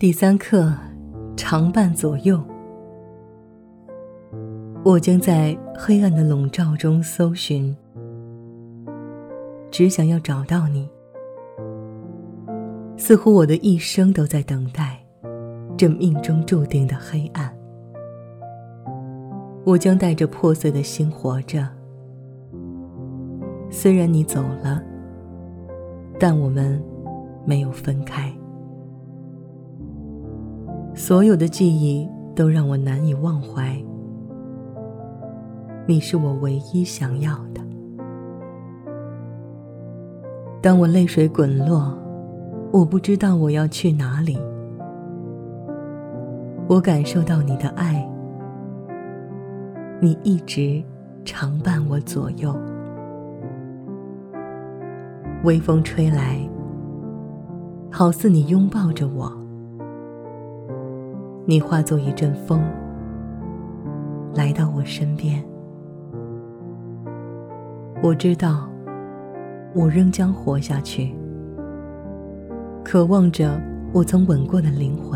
第3课，常伴左右。我将在黑暗的笼罩中搜寻，只想要找到你。似乎我的一生都在等待这命中注定的黑暗。我将带着破碎的心活着，虽然你走了，但我们没有分开。所有的记忆都让我难以忘怀，你是我唯一想要的。当我泪水滚落，我不知道我要去哪里。我感受到你的爱，你一直常伴我左右。微风吹来，好似你拥抱着我。你化作一阵风，来到我身边。我知道，我仍将活下去，渴望着我曾吻过的灵魂。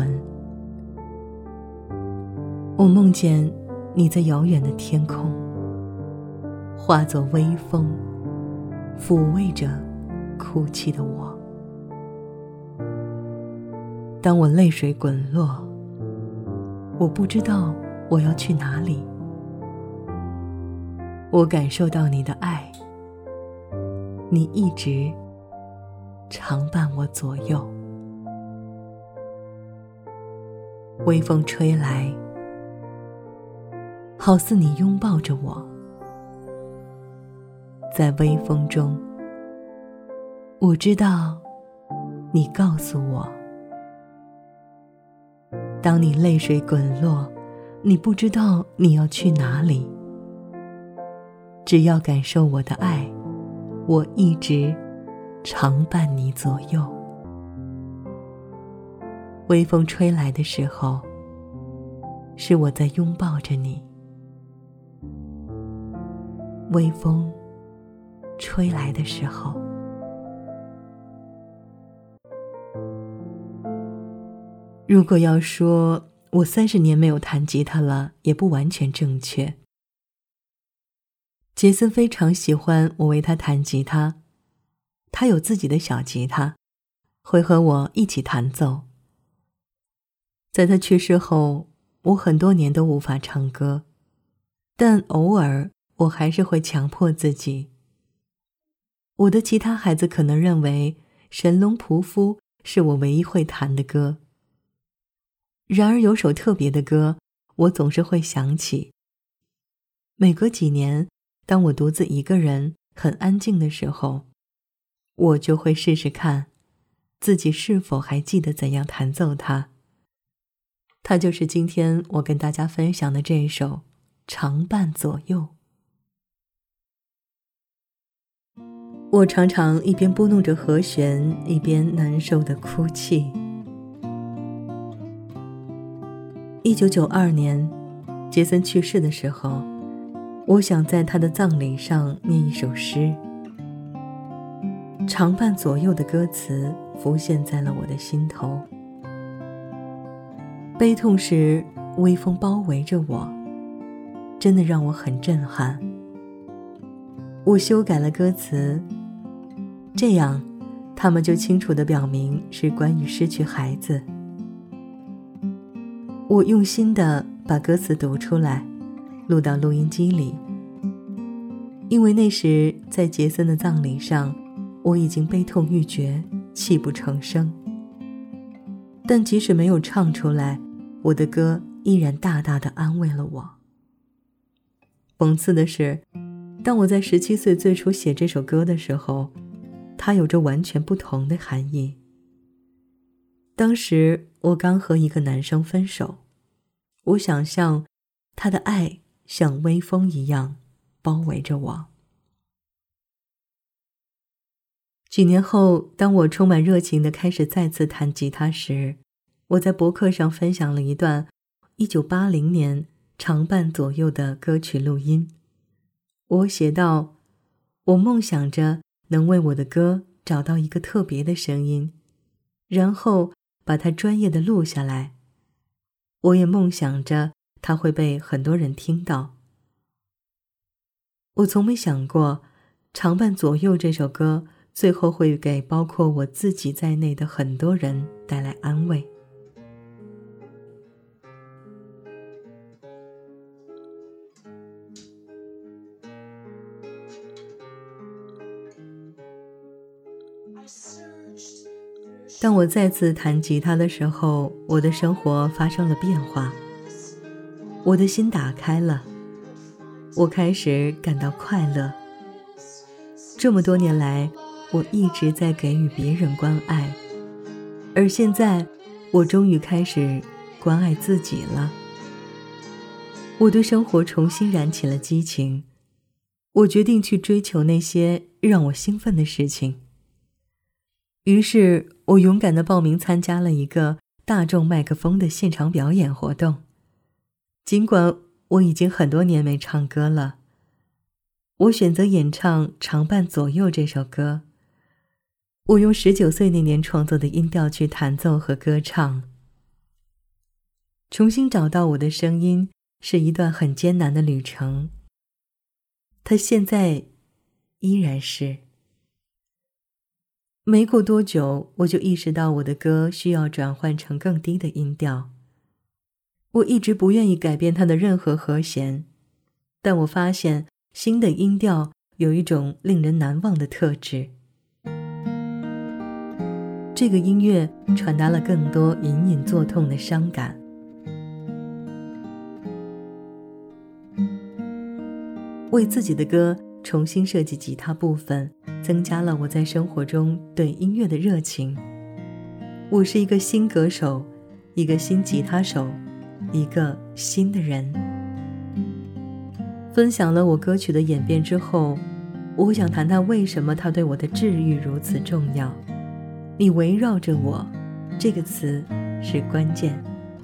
我梦见你在遥远的天空，化作微风，抚慰着哭泣的我。当我泪水滚落，我不知道我要去哪里。我感受到你的爱，你一直常伴我左右。微风吹来，好似你拥抱着我。在微风中，我知道你告诉我，当你泪水滚落，你不知道你要去哪里。只要感受我的爱，我一直常伴你左右。微风吹来的时候，是我在拥抱着你。微风吹来的时候，如果要说我30年没有弹吉他了，也不完全正确。杰森非常喜欢我为他弹吉他，他有自己的小吉他，会和我一起弹奏。在他去世后，我很多年都无法唱歌，但偶尔我还是会强迫自己。我的其他孩子可能认为《神龙仆夫》是我唯一会弹的歌，然而有首特别的歌，我总是会想起。每隔几年，当我独自一个人很安静的时候，我就会试试看自己是否还记得怎样弹奏它。它就是今天我跟大家分享的这一首《常伴左右》。我常常一边拨弄着和弦，一边难受地哭泣。1992年，杰森去世的时候，我想在他的葬礼上念一首诗。常伴左右的歌词浮现在了我的心头。悲痛时，微风包围着我，真的让我很震撼。我修改了歌词，这样他们就清楚地表明是关于失去孩子。我用心地把歌词读出来，录到录音机里。因为那时在杰森的葬礼上，我已经悲痛欲绝，泣不成声。但即使没有唱出来，我的歌依然大大地安慰了我。讽刺的是，当我在17岁最初写这首歌的时候，它有着完全不同的含义。当时我刚和一个男生分手，我想象他的爱像微风一样包围着我。几年后，当我充满热情地开始再次弹吉他时，我在博客上分享了一段1980年常伴左右的歌曲录音。我写道，我梦想着能为我的歌找到一个特别的声音，然后把它专业地录下来。我也梦想着它会被很多人听到。我从没想过，常伴左右这首歌最后会给包括我自己在内的很多人带来安慰。当我再次弹吉他的时候，我的生活发生了变化，我的心打开了，我开始感到快乐。这么多年来，我一直在给予别人关爱，而现在我终于开始关爱自己了。我对生活重新燃起了激情，我决定去追求那些让我兴奋的事情。于是我勇敢地报名参加了一个大众麦克风的现场表演活动。尽管我已经很多年没唱歌了，我选择演唱《常伴左右》这首歌。我用19岁那年创作的音调去弹奏和歌唱。重新找到我的声音是一段很艰难的旅程，它现在依然是。没过多久，我就意识到我的歌需要转换成更低的音调。我一直不愿意改变它的任何和弦，但我发现新的音调有一种令人难忘的特质。这个音乐传达了更多隐隐作痛的伤感。为自己的歌重新设计吉他部分，增加了我在生活中对音乐的热情。我是一个新歌手，一个新吉他手，一个新的人。分享了我歌曲的演变之后，我想谈谈为什么它对我的治愈如此重要。你围绕着我，这个词是关键。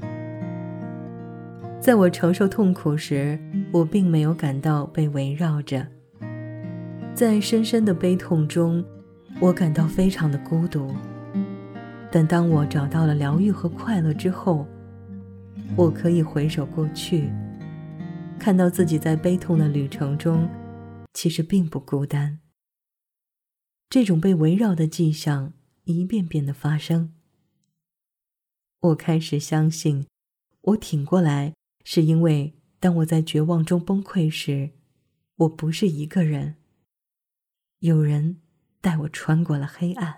在我承受痛苦时，我并没有感到被围绕着。在深深的悲痛中，我感到非常的孤独。但当我找到了疗愈和快乐之后，我可以回首过去，看到自己在悲痛的旅程中其实并不孤单。这种被围绕的迹象一遍遍地发生。我开始相信，我挺过来是因为当我在绝望中崩溃时，我不是一个人，有人带我穿过了黑暗。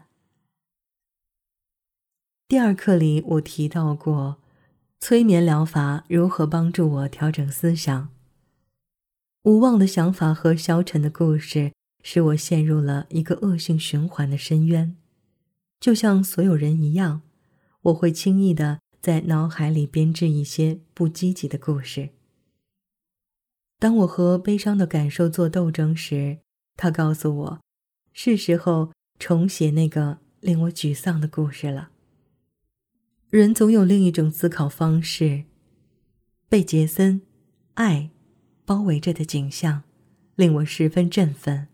第2课里我提到过，催眠疗法如何帮助我调整思想。无望的想法和消沉的故事使我陷入了一个恶性循环的深渊。就像所有人一样，我会轻易地在脑海里编织一些不积极的故事。当我和悲伤的感受做斗争时，他告诉我，是时候重写那个令我沮丧的故事了。人总有另一种思考方式。被杰森爱包围着的景象令我十分振奋。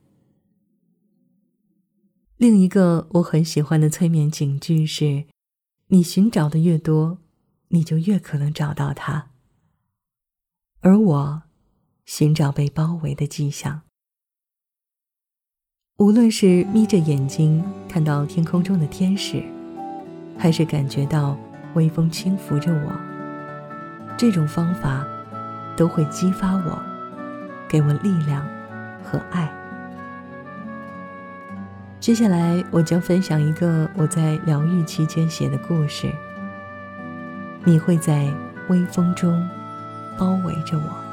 另一个我很喜欢的催眠警句是，你寻找的越多，你就越可能找到它。而我寻找被包围的迹象。无论是眯着眼睛看到天空中的天使，还是感觉到微风轻拂着我，这种方法都会激发我，给我力量和爱。接下来我将分享一个我在疗愈期间写的故事。你会在微风中包围着我。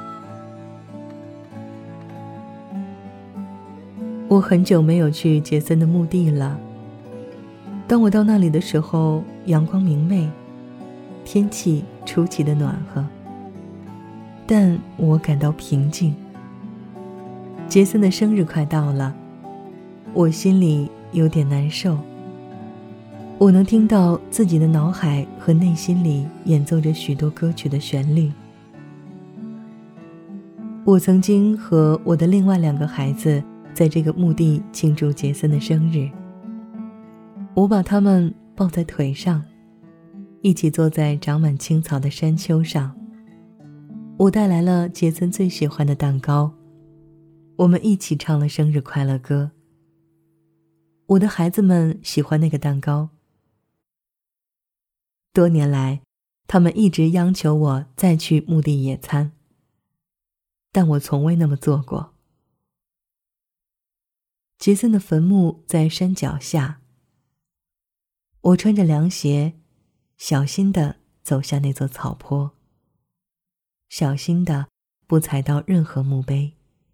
我很久没有去杰森的墓地了。当我到那里的时候，阳光明媚，天气出奇的暖和，但我感到平静。杰森的生日快到了，我心里有点难受。我能听到自己的脑海和内心里演奏着许多歌曲的旋律。我曾经和我的另外2个孩子在这个墓地庆祝杰森的生日。我把他们抱在腿上， 一起坐在长满青草的山丘上。我带来了杰森最喜欢的蛋糕，我们一起唱了生日快乐歌。我的孩子们喜欢那个蛋糕。多年来，他们一直央求我再去墓地野餐，但我从未那么做过。杰森的坟墓在山脚下，我穿着凉鞋，小心地走下那座草坡，小心地不踩到任何墓碑。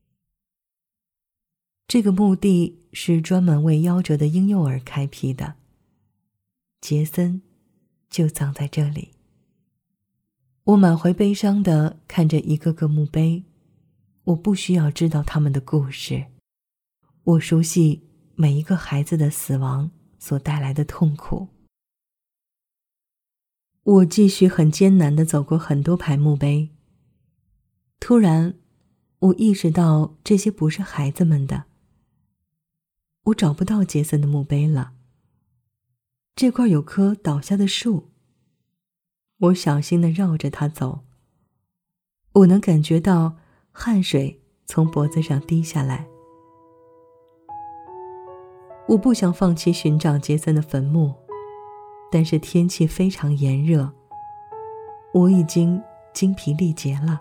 这个墓地是专门为夭折的婴幼儿开辟的，杰森就葬在这里。我满怀悲伤地看着一个个墓碑，我不需要知道他们的故事，我熟悉每一个孩子的死亡所带来的痛苦。我继续很艰难地走过很多排墓碑，突然我意识到这些不是孩子们的。我找不到杰森的墓碑了，这块有棵倒下的树，我小心地绕着它走，我能感觉到汗水从脖子上滴下来。我不想放弃寻找杰森的坟墓，但是天气非常炎热，我已经精疲力竭了。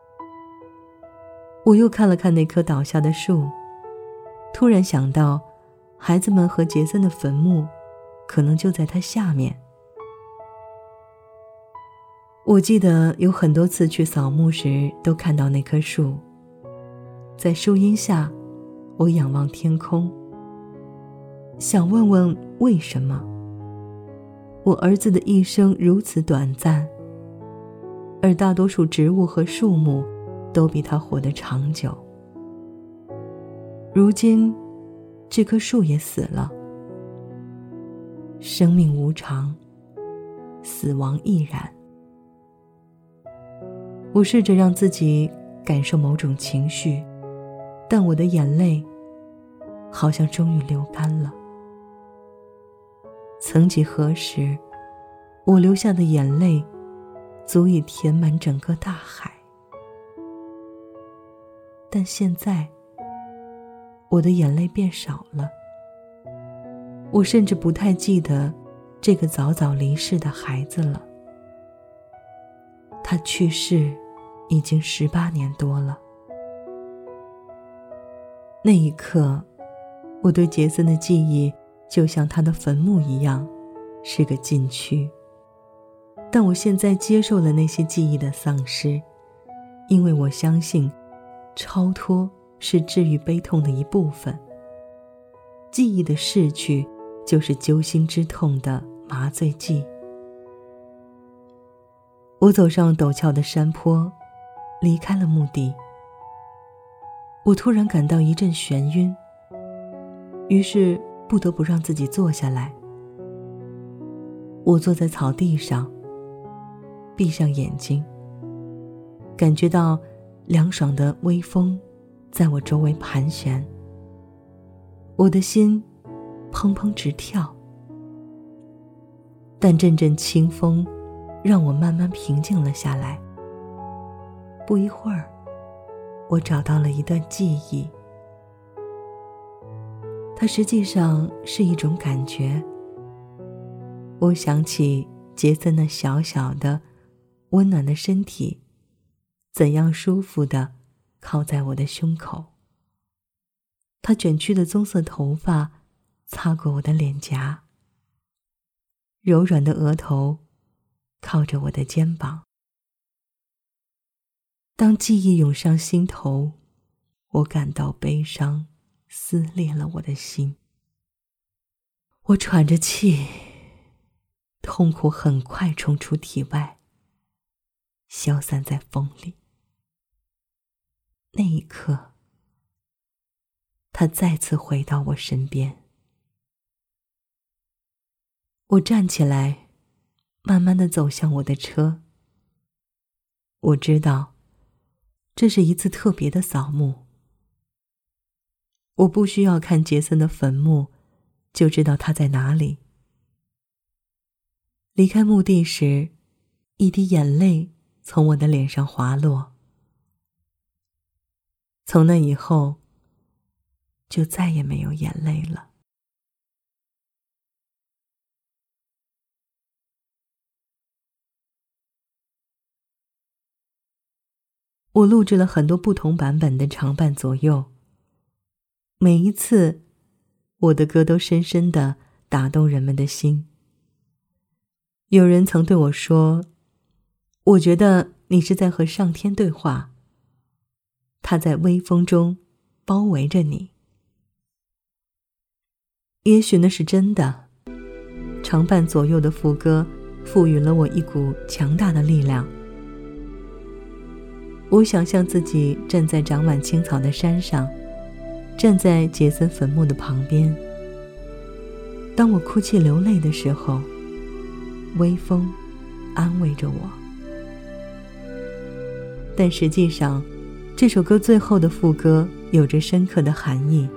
我又看了看那棵倒下的树，突然想到孩子们和杰森的坟墓可能就在它下面。我记得有很多次去扫墓时都看到那棵树，在树荫下，我仰望天空，想问问为什么我儿子的一生如此短暂，而大多数植物和树木都比他活得长久。如今这棵树也死了。生命无常，死亡亦然。我试着让自己感受某种情绪，但我的眼泪好像终于流干了。曾几何时，我流下的眼泪足以填满整个大海，但现在我的眼泪变少了。我甚至不太记得这个早早离世的孩子了。他去世已经18年多了。那一刻，我对杰森的记忆就像他的坟墓一样，是个禁区。但我现在接受了那些记忆的丧失，因为我相信超脱是治愈悲痛的一部分。记忆的逝去就是揪心之痛的麻醉剂。我走上陡峭的山坡，离开了墓地。我突然感到一阵眩晕，于是不得不让自己坐下来。我坐在草地上，闭上眼睛，感觉到凉爽的微风在我周围盘旋。我的心砰砰直跳，但阵阵清风让我慢慢平静了下来。不一会儿，我找到了一段记忆，它实际上是一种感觉。我想起杰森那小小的温暖的身体怎样舒服地靠在我的胸口，他卷曲的棕色头发擦过我的脸颊，柔软的额头靠着我的肩膀。当记忆涌上心头，我感到悲伤撕裂了我的心。我喘着气，痛苦很快冲出体外，消散在风里。那一刻，他再次回到我身边。我站起来，慢慢地走向我的车。我知道，这是一次特别的扫墓。我不需要看杰森的坟墓，就知道他在哪里。 离开墓地时，一滴眼泪从我的脸上滑落。从那以后，就再也没有眼泪了。我录制了很多不同版本的长伴左右，每一次我的歌都深深地打动人们的心。有人曾对我说，我觉得你是在和上天对话，他在微风中包围着你。也许那是真的，长伴左右的副歌赋予了我一股强大的力量。我想象自己站在长满青草的山上，站在杰森坟墓的旁边。当我哭泣流泪的时候，微风安慰着我。但实际上，这首歌最后的副歌有着深刻的含义。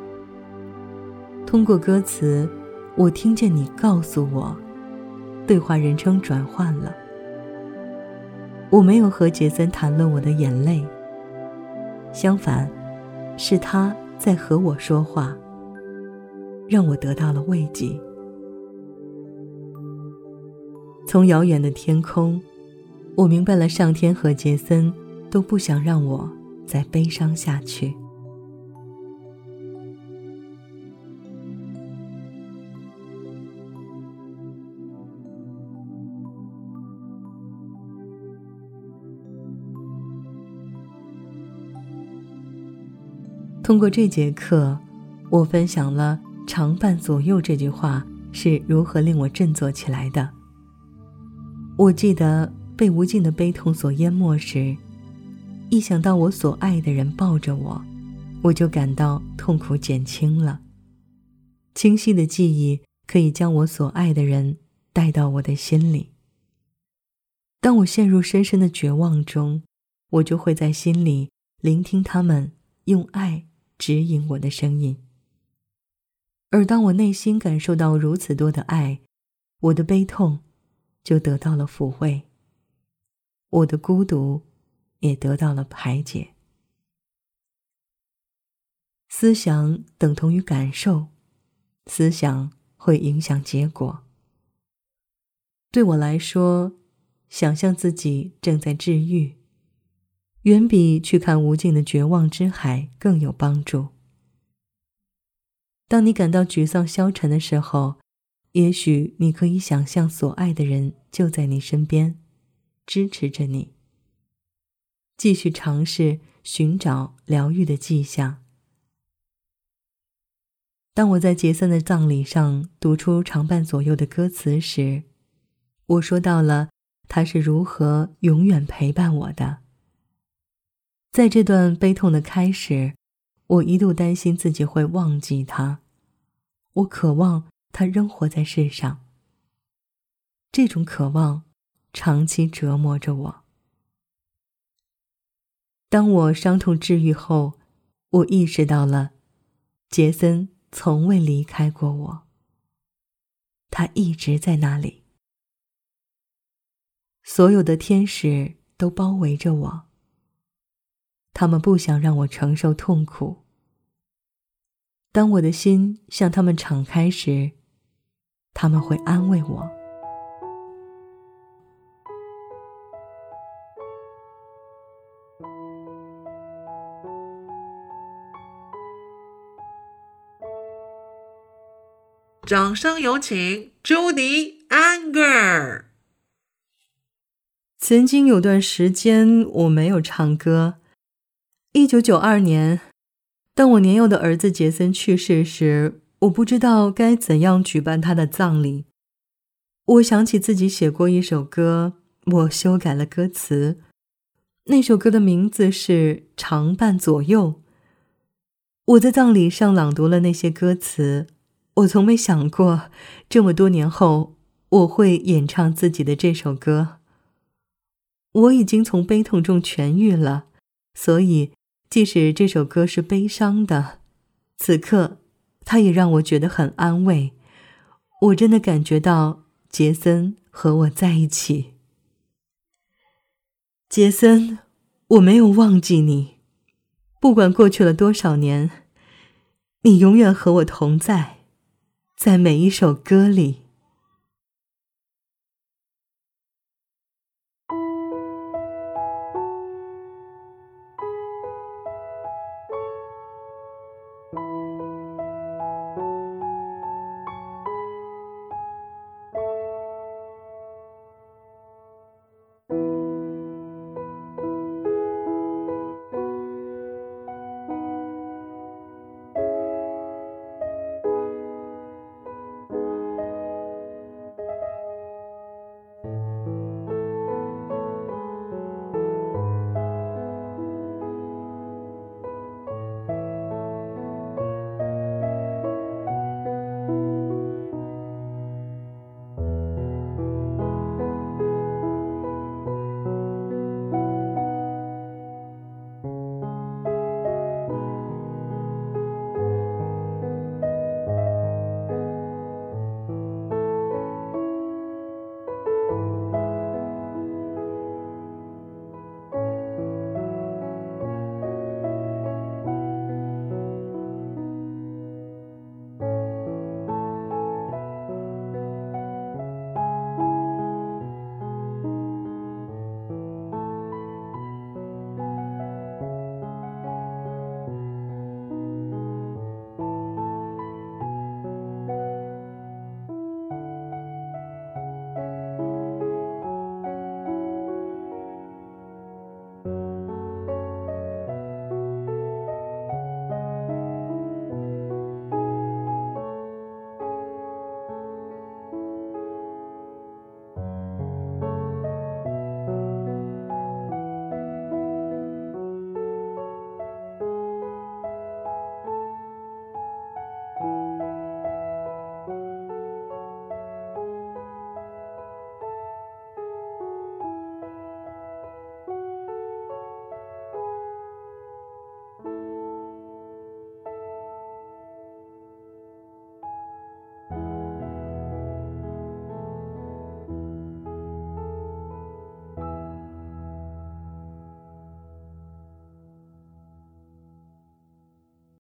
通过歌词，我听见你告诉我，对话人称转换了。我没有和杰森谈论我的眼泪，相反，是他在和我说话，让我得到了慰藉。从遥远的天空，我明白了上天和杰森都不想让我再悲伤下去。通过这节课，我分享了长伴左右这句话是如何令我振作起来的。我记得被无尽的悲痛所淹没时，一想到我所爱的人抱着我，我就感到痛苦减轻了。清晰的记忆可以将我所爱的人带到我的心里。当我陷入深深的绝望中，我就会在心里聆听他们用爱指引我的声音。而当我内心感受到如此多的爱，我的悲痛就得到了抚慰，我的孤独也得到了排解。思想等同于感受，思想会影响结果。对我来说，想象自己正在治愈，远比去看无尽的绝望之海更有帮助。当你感到沮丧消沉的时候，也许你可以想象所爱的人就在你身边，支持着你。继续尝试寻找疗愈的迹象。当我在杰森的葬礼上读出长伴左右的歌词时，我说到了他是如何永远陪伴我的。在这段悲痛的开始，我一度担心自己会忘记他，我渴望他仍活在世上。这种渴望长期折磨着我。当我伤痛治愈后，我意识到了杰森从未离开过我，他一直在那里。所有的天使都包围着我，他们不想让我承受痛苦。当我的心向他们敞开时，他们会安慰我。 掌声有请朱迪安格尔。 曾经有段时间我没有唱歌。1992年，当我年幼的儿子杰森去世时，我不知道该怎样举办他的葬礼。我想起自己写过一首歌，我修改了歌词。那首歌的名字是《长伴左右》。我在葬礼上朗读了那些歌词，我从没想过，这么多年后，我会演唱自己的这首歌。我已经从悲痛中痊愈了，所以即使这首歌是悲伤的，此刻它也让我觉得很安慰。我真的感觉到杰森和我在一起。杰森，我没有忘记你，不管过去了多少年，你永远和我同在，在每一首歌里。